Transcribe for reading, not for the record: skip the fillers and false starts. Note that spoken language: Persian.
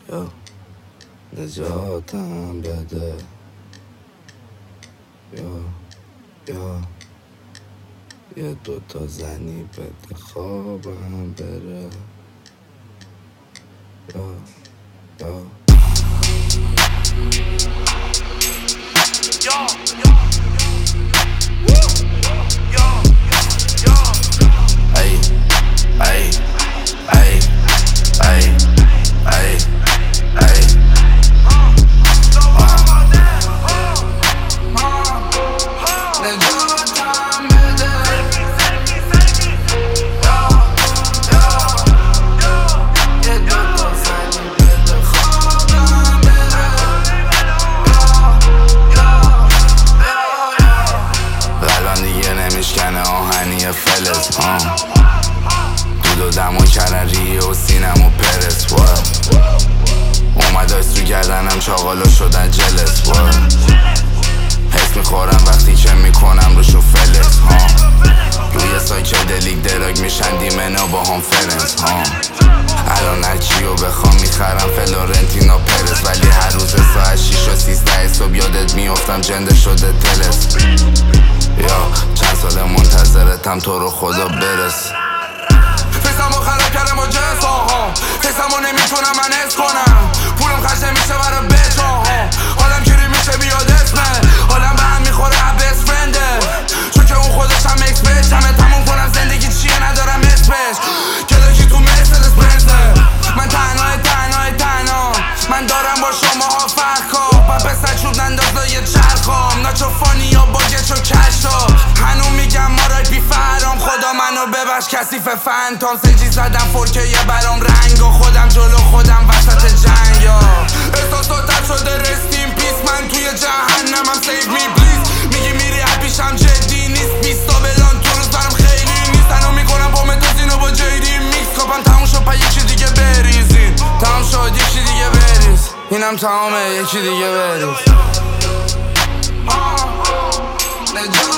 یا نجاتم بده یا یه دوتا زنی بده خوابم بره یا میشکنه آهنی فلز دود و دمو کردن ریه و سینم و پرس اومد آیس رو گردنم چاقالا شدن جلس حس میخورم وقتی که میکنم روشو فلز روی سایکدلیک دراگ میشن دیمنا با هم فرنس الان هرچیو بخوام میخرم فلورنتینا پرس ولی هر روز ساعت 6 و 13 صبح یادت میافتم جنده شده تلس یا چند سال منتظرتم تو رو خدا برس فیسمو خراب کردم با جنس فیسمو نمیتونم من حس کنم پولم خرج نمیشه برای بچه حالم گیری میشه بیاد اسمه حالم به هم میخوره بست فرنده چون که اون خودش هم اکسپرس همه تموم کنم زندگی چیه ندارم اسمش کلکی تو مرسدس بنزه من تنها من دارم با شما ها فرقا با پسر چوب ننداز یه چرخام ناچو فانی یا باگه چو کشتا هنو میگم ما رای بی فرام خدا منو ببخش کثیف فنتان سجی زدم فورکه یه برام رنگا خودم جلو خودم وسط جنگ یا احساساتم شده رستیم پیس من توی جهنمم سیف می پلیز میگی میری پیشم جدی نیست 20 تا بلان تو روز برم خیلی نیست هنو میکنم با متازینو با جیدی میکس کابم تموم شد پا یکی دیگه بریزین تمام شد یکی دیگه بریز اینم تمامه یکی دیگه بریز